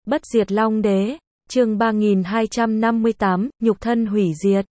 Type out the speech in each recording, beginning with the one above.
Bất diệt Long Đế, chương 3258, nhục thân hủy diệt.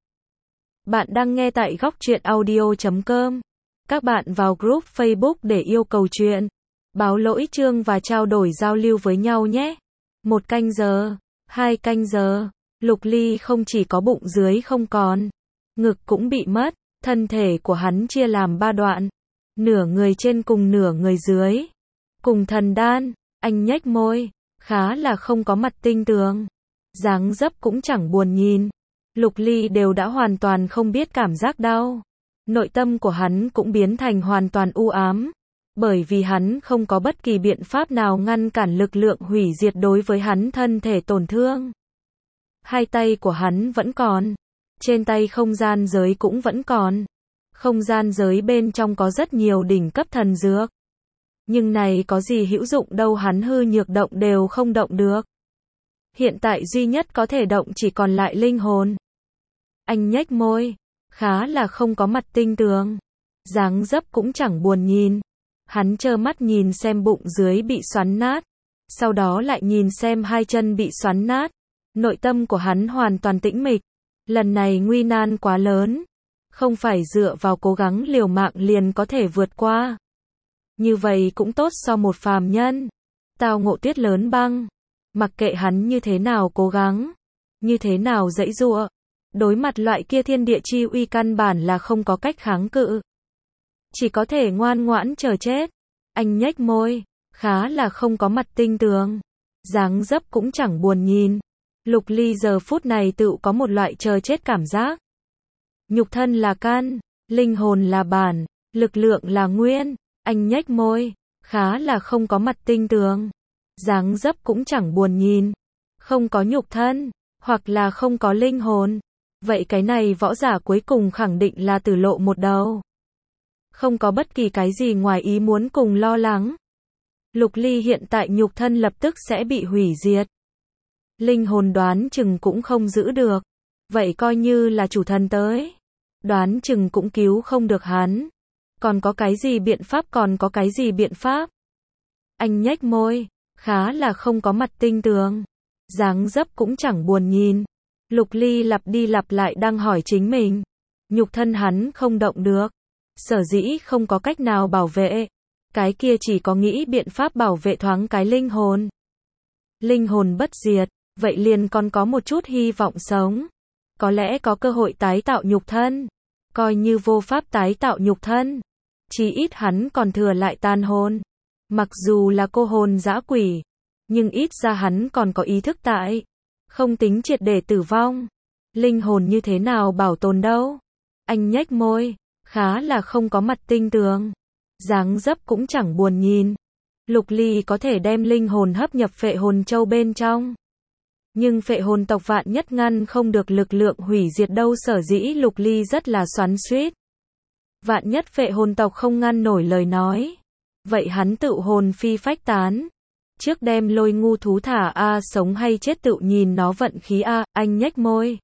Bạn đang nghe tại góc truyện audio.com. Các bạn vào group Facebook để yêu cầu chuyện, báo lỗi chương và trao đổi giao lưu với nhau nhé. 1 canh giờ, 2 canh giờ, Lục Ly không chỉ có bụng dưới không còn, ngực cũng bị mất, thân thể của hắn chia làm 3 đoạn, nửa người trên cùng nửa người dưới, cùng thần đan. Anh nhếch môi, khá là không có mặt tinh tường, dáng dấp cũng chẳng buồn nhìn. Lục Ly đều đã hoàn toàn không biết cảm giác đau. Nội tâm của hắn cũng biến thành hoàn toàn u ám, bởi vì hắn không có bất kỳ biện pháp nào ngăn cản lực lượng hủy diệt đối với hắn thân thể tổn thương. Hai tay của hắn vẫn còn, trên tay không gian giới cũng vẫn còn. Không gian giới bên trong có rất nhiều đỉnh cấp thần dược. Nhưng này có gì hữu dụng đâu, hắn hư nhược động đều không động được. Hiện tại duy nhất có thể động chỉ còn lại linh hồn. Anh nhếch môi, khá là không có mặt tinh tường, dáng dấp cũng chẳng buồn nhìn. Hắn trơ mắt nhìn xem bụng dưới bị xoắn nát, sau đó lại nhìn xem hai chân bị xoắn nát. Nội tâm của hắn hoàn toàn tĩnh mịch. Lần này nguy nan quá lớn, không phải dựa vào cố gắng liều mạng liền có thể vượt qua. Như vậy cũng tốt so một phàm nhân. Tao ngộ tuyết lớn băng. Mặc kệ hắn như thế nào cố gắng, như thế nào giãy giụa, đối mặt loại kia thiên địa chi uy căn bản là không có cách kháng cự. Chỉ có thể ngoan ngoãn chờ chết. Anh nhếch môi, khá là không có mặt tinh tường, dáng dấp cũng chẳng buồn nhìn. Lục Ly giờ phút này tự có một loại chờ chết cảm giác. Nhục thân là căn, linh hồn là bản, lực lượng là nguyên. Anh nhếch môi, khá là không có mặt tinh tường, dáng dấp cũng chẳng buồn nhìn. Không có nhục thân, hoặc là không có linh hồn. Vậy cái này võ giả cuối cùng khẳng định là tử lộ một đầu. Không có bất kỳ cái gì ngoài ý muốn cùng lo lắng. Lục Ly hiện tại nhục thân lập tức sẽ bị hủy diệt. Linh hồn đoán chừng cũng không giữ được. Vậy coi như là chủ thần tới, đoán chừng cũng cứu không được hắn. Còn có cái gì biện pháp, còn có cái gì biện pháp? Anh nhếch môi, khá là không có mặt tinh tường, dáng dấp cũng chẳng buồn nhìn. Lục Ly lặp đi lặp lại đang hỏi chính mình. Nhục thân hắn không động được, sở dĩ không có cách nào bảo vệ. Cái kia chỉ có nghĩ biện pháp bảo vệ thoáng cái linh hồn. Linh hồn bất diệt, vậy liền còn có một chút hy vọng sống. Có lẽ có cơ hội tái tạo nhục thân. Coi như vô pháp tái tạo nhục thân, chí ít hắn còn thừa lại tàn hồn. Mặc dù là cô hồn dã quỷ, nhưng ít ra hắn còn có ý thức tại, không tính triệt để tử vong. Linh hồn như thế nào bảo tồn đâu? Anh nhếch môi, khá là không có mặt tinh tường, dáng dấp cũng chẳng buồn nhìn. Lục Ly có thể đem linh hồn hấp nhập phệ hồn châu bên trong, nhưng phệ hồn tộc vạn nhất ngăn không được lực lượng hủy diệt đâu, sở dĩ Lục Ly rất là xoắn xuýt. Vạn nhất phệ hồn tộc không ngăn nổi lời nói, vậy hắn tự hồn phi phách tán. Trước đem lôi ngu thú thả a, sống hay chết tự nhìn nó vận khí a. Anh nhếch môi,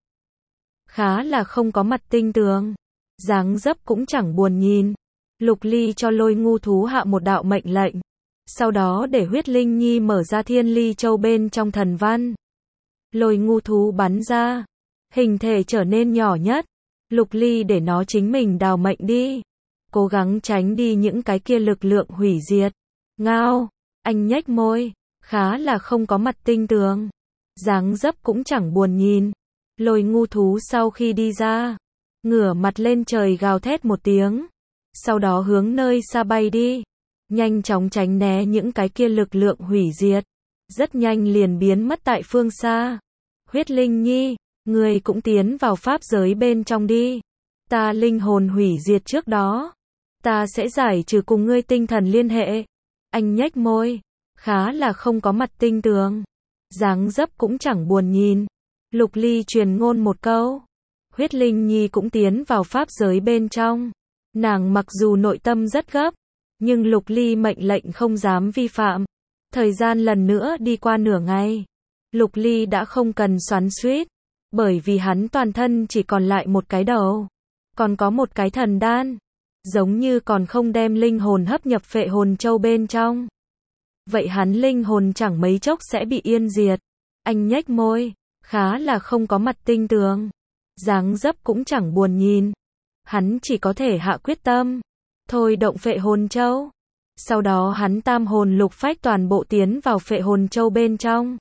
khá là không có mặt tinh tường, dáng dấp cũng chẳng buồn nhìn. Lục Ly cho lôi ngu thú hạ một đạo mệnh lệnh, sau đó để huyết linh nhi mở ra thiên ly châu bên trong thần văn. Lôi ngu thú bắn ra, hình thể trở nên nhỏ nhất. Lục Ly để nó chính mình đào mệnh đi, cố gắng tránh đi những cái kia lực lượng hủy diệt. Ngao, anh nhếch môi, khá là không có mặt tinh tường, dáng dấp cũng chẳng buồn nhìn. Lôi ngu thú sau khi đi ra, ngửa mặt lên trời gào thét một tiếng, sau đó hướng nơi xa bay đi, nhanh chóng tránh né những cái kia lực lượng hủy diệt, rất nhanh liền biến mất tại phương xa. Huyết linh nhi, người cũng tiến vào pháp giới bên trong đi. Ta linh hồn hủy diệt trước đó, ta sẽ giải trừ cùng ngươi tinh thần liên hệ. Anh nhếch môi, khá là không có mặt tinh tường, dáng dấp cũng chẳng buồn nhìn. Lục Ly truyền ngôn một câu, huyết linh nhi cũng tiến vào pháp giới bên trong. Nàng mặc dù nội tâm rất gấp, nhưng Lục Ly mệnh lệnh không dám vi phạm. Thời gian lần nữa đi qua nửa ngày, Lục Ly đã không cần xoắn xuýt, bởi vì hắn toàn thân chỉ còn lại một cái đầu, còn có một cái thần đan, giống như còn không đem linh hồn hấp nhập phệ hồn châu bên trong. vậy hắn linh hồn chẳng mấy chốc sẽ bị yên diệt. Anh nhếch môi, khá là không có mặt tinh tường. Dáng dấp cũng chẳng buồn nhìn. Hắn chỉ có thể hạ quyết tâm. Thôi động phệ hồn châu. Sau đó hắn tam hồn lục phách toàn bộ tiến vào phệ hồn châu bên trong.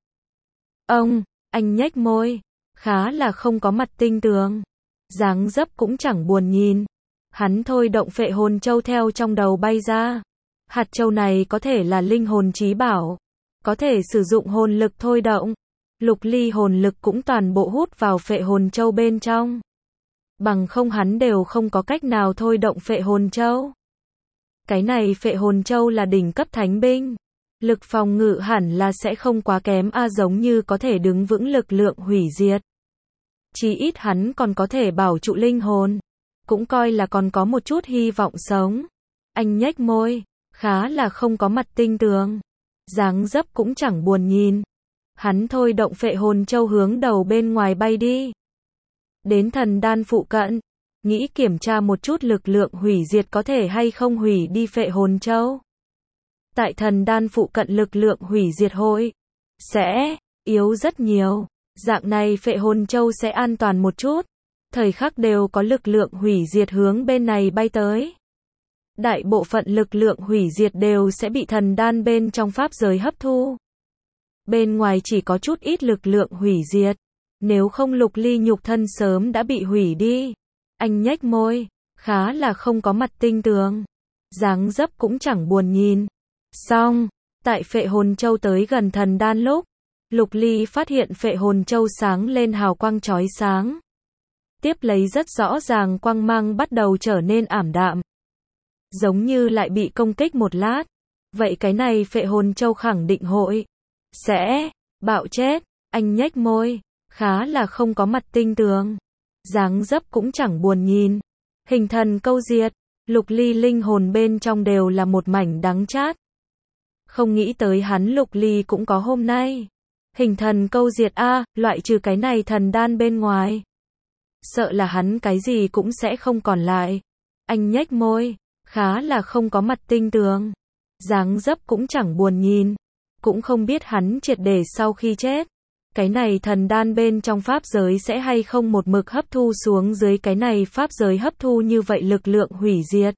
Anh nhếch môi, khá là không có mặt tinh tường. Dáng dấp cũng chẳng buồn nhìn. Hắn thôi động phệ hồn châu theo trong đầu bay ra. Hạt châu này có thể là linh hồn chí bảo. Có thể sử dụng hồn lực thôi động. Lục Ly hồn lực cũng toàn bộ hút vào phệ hồn châu bên trong. Bằng không hắn đều không có cách nào thôi động phệ hồn châu. Cái này phệ hồn châu là đỉnh cấp thánh binh. Lực phòng ngự hẳn là sẽ không quá kém giống như có thể đứng vững lực lượng hủy diệt. Chí ít hắn còn có thể bảo trụ linh hồn. Cũng coi là còn có một chút hy vọng sống. Anh nhếch môi, khá là không có mặt tinh tường. Dáng dấp cũng chẳng buồn nhìn. Hắn thôi động phệ hồn châu hướng đầu bên ngoài bay đi. Đến thần đan phụ cận, nghĩ kiểm tra một chút lực lượng hủy diệt có thể hay không hủy đi phệ hồn châu. Tại thần đan phụ cận lực lượng hủy diệt hội sẽ yếu rất nhiều. Dạng này phệ hồn châu sẽ an toàn một chút. Thời khắc đều có lực lượng hủy diệt hướng bên này bay tới. Đại bộ phận lực lượng hủy diệt đều sẽ bị thần đan bên trong pháp giới hấp thu. Bên ngoài chỉ có chút ít lực lượng hủy diệt. Nếu không Lục Ly nhục thân sớm đã bị hủy đi. Anh nhếch môi, khá là không có mặt tinh tường. Dáng dấp cũng chẳng buồn nhìn. Xong, tại phệ hồn châu tới gần thần đan lúc, Lục Ly phát hiện phệ hồn châu sáng lên hào quang chói sáng. Tiếp lấy rất rõ ràng quang mang bắt đầu trở nên ảm đạm. Giống như lại bị công kích một lát. Vậy cái này phệ hồn châu khẳng định hội sẽ bạo chết. Anh nhếch môi, khá là không có mặt tinh tường. Dáng dấp cũng chẳng buồn nhìn. Hình thần câu diệt, Lục Ly linh hồn bên trong đều là một mảnh đắng chát. Không nghĩ tới hắn Lục Ly cũng có hôm nay. Hình thần câu diệt loại trừ cái này thần đan bên ngoài. Sợ là hắn cái gì cũng sẽ không còn lại. Anh nhếch môi, khá là không có mặt tinh tường. Dáng dấp cũng chẳng buồn nhìn. Cũng không biết hắn triệt để sau khi chết. Cái này thần đan bên trong pháp giới sẽ hay không một mực hấp thu xuống dưới cái này pháp giới hấp thu như vậy lực lượng hủy diệt.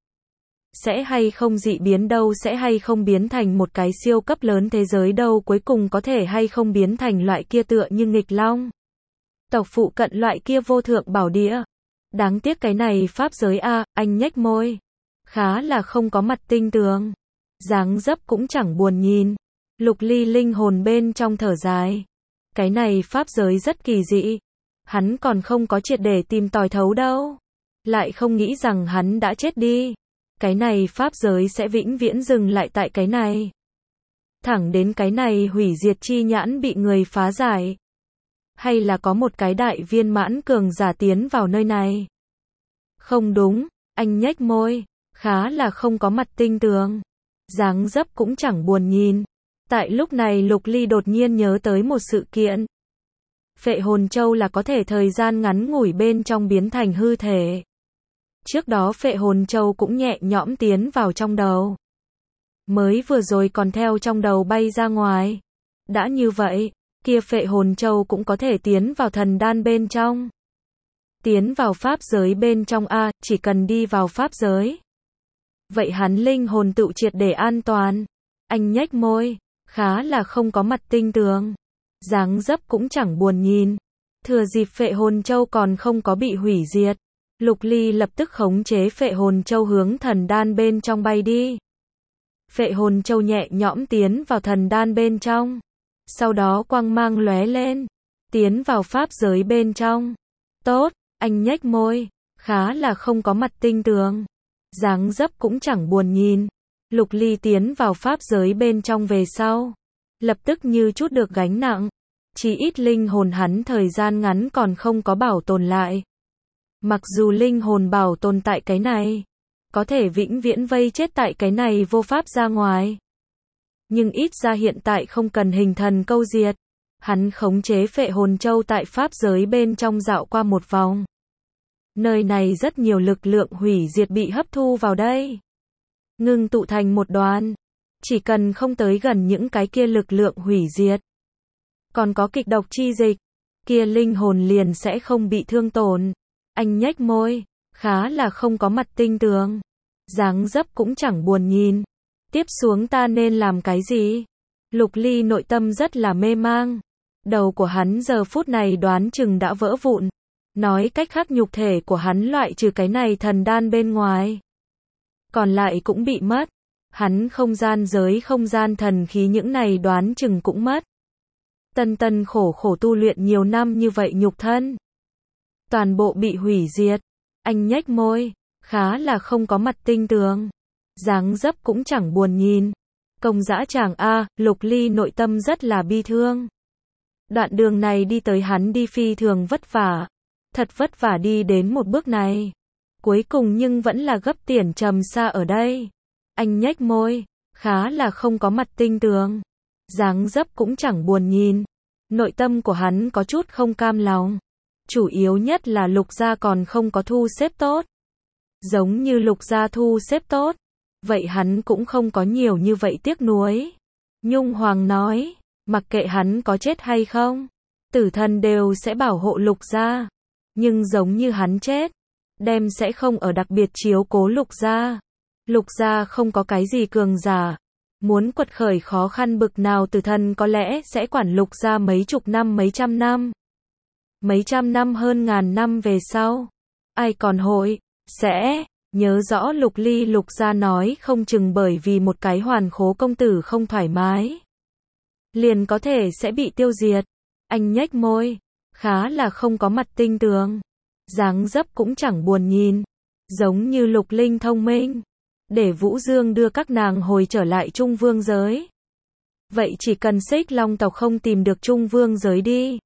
Sẽ hay không dị biến đâu, sẽ hay không biến thành một cái siêu cấp lớn thế giới đâu, cuối cùng có thể hay không biến thành loại kia tựa như nghịch long. Tộc phụ cận loại kia vô thượng bảo địa. Đáng tiếc cái này pháp giới anh nhếch môi. Khá là không có mặt tinh tường. Dáng dấp cũng chẳng buồn nhìn. Lục Ly linh hồn bên trong thở dài. Cái này pháp giới rất kỳ dị. Hắn còn không có triệt để tìm tòi thấu đâu. Lại không nghĩ rằng hắn đã chết đi. Cái này pháp giới sẽ vĩnh viễn dừng lại tại cái này. Thẳng đến cái này hủy diệt chi nhãn bị người phá giải. Hay là có một cái đại viên mãn cường giả tiến vào nơi này. Không đúng, anh nhếch môi, khá là không có mặt tinh tường. Dáng dấp cũng chẳng buồn nhìn. Tại lúc này Lục Ly đột nhiên nhớ tới một sự kiện. Phệ hồn châu là có thể thời gian ngắn ngủi bên trong biến thành hư thể. Trước đó phệ hồn châu cũng nhẹ nhõm tiến vào trong đầu. Mới vừa rồi còn theo trong đầu bay ra ngoài. Đã như vậy, kia phệ hồn châu cũng có thể tiến vào thần đan bên trong. Tiến vào pháp giới bên trong chỉ cần đi vào pháp giới. Vậy hắn linh hồn tự triệt để an toàn. Anh nhếch môi, khá là không có mặt tinh tường. Dáng dấp cũng chẳng buồn nhìn. Thừa dịp phệ hồn châu còn không có bị hủy diệt. Lục Ly lập tức khống chế phệ hồn châu hướng thần đan bên trong bay đi. Phệ hồn châu nhẹ nhõm tiến vào thần đan bên trong. Sau đó quang mang lóe lên. Tiến vào pháp giới bên trong. Tốt, anh nhếch môi. Khá là không có mặt tinh tường. Dáng dấp cũng chẳng buồn nhìn. Lục Ly tiến vào pháp giới bên trong về sau. Lập tức như chút được gánh nặng. Chỉ ít linh hồn hắn thời gian ngắn còn không có bảo tồn lại. Mặc dù linh hồn bảo tồn tại cái này. Có thể vĩnh viễn vây chết tại cái này vô pháp ra ngoài. Nhưng ít ra hiện tại không cần hình thần câu diệt. Hắn khống chế phệ hồn châu tại pháp giới bên trong dạo qua một vòng. Nơi này rất nhiều lực lượng hủy diệt bị hấp thu vào đây. Ngưng tụ thành một đoàn. Chỉ cần không tới gần những cái kia lực lượng hủy diệt. Còn có kịch độc chi dịch, kia linh hồn liền sẽ không bị thương tổn. Anh nhếch môi, khá là không có mặt tinh tường. Dáng dấp cũng chẳng buồn nhìn. Tiếp xuống ta nên làm cái gì? Lục Ly nội tâm rất là mê mang. Đầu của hắn giờ phút này đoán chừng đã vỡ vụn. Nói cách khác nhục thể của hắn loại trừ cái này thần đan bên ngoài. Còn lại cũng bị mất. Hắn không gian giới không gian thần khí những này đoán chừng cũng mất. Tân tân khổ khổ tu luyện nhiều năm như vậy nhục thân. Toàn bộ bị hủy diệt. Anh nhếch môi, khá là không có mặt tinh tường. Dáng dấp cũng chẳng buồn nhìn. Công dã tràng a, Lục Ly nội tâm rất là bi thương. Đoạn đường này đi tới hắn đi phi thường vất vả. Thật vất vả đi đến một bước này. Cuối cùng nhưng vẫn là gấp tiền trầm xa ở đây. Anh nhếch môi, khá là không có mặt tinh tường. Dáng dấp cũng chẳng buồn nhìn. Nội tâm của hắn có chút không cam lòng. Chủ yếu nhất là Lục gia còn không có thu xếp tốt. Giống như Lục gia thu xếp tốt, vậy hắn cũng không có nhiều như vậy tiếc nuối. Nhung Hoàng nói, mặc kệ hắn có chết hay không, tử thần đều sẽ bảo hộ Lục gia. Nhưng giống như hắn chết, đem sẽ không ở đặc biệt chiếu cố Lục gia. Lục gia không có cái gì cường giả. Muốn quật khởi khó khăn bực nào tử thần có lẽ sẽ quản Lục gia mấy chục năm mấy trăm năm. Mấy trăm năm hơn ngàn năm về sau. Ai còn hội, sẽ, nhớ rõ Lục Ly Lục gia nói không chừng bởi vì một cái Hoàn Khố công tử không thoải mái. Liền có thể sẽ bị tiêu diệt. Anh nhếch môi, khá là không có mặt tinh tường. Dáng dấp cũng chẳng buồn nhìn. Giống như Lục Linh thông minh. Để Vũ Dương đưa các nàng hồi trở lại Trung Vương giới. Vậy chỉ cần Xích Long tộc không tìm được Trung Vương giới đi.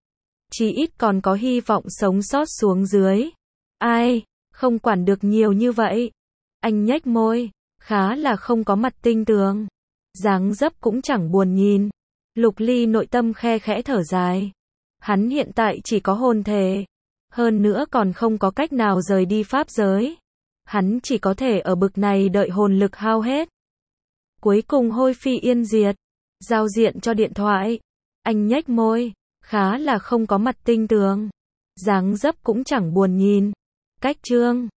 Chí ít còn có hy vọng sống sót xuống dưới. Ai, không quản được nhiều như vậy. Anh nhếch môi, khá là không có mặt tinh tường. Dáng dấp cũng chẳng buồn nhìn. Lục Ly nội tâm khe khẽ thở dài. Hắn hiện tại chỉ có hồn thể. Hơn nữa còn không có cách nào rời đi pháp giới. Hắn chỉ có thể ở bực này đợi hồn lực hao hết. Cuối cùng hôi phi yên diệt. Giao diện cho điện thoại. Anh nhếch môi, khá là không có mặt tinh tường. Dáng dấp cũng chẳng buồn nhìn. Cách chương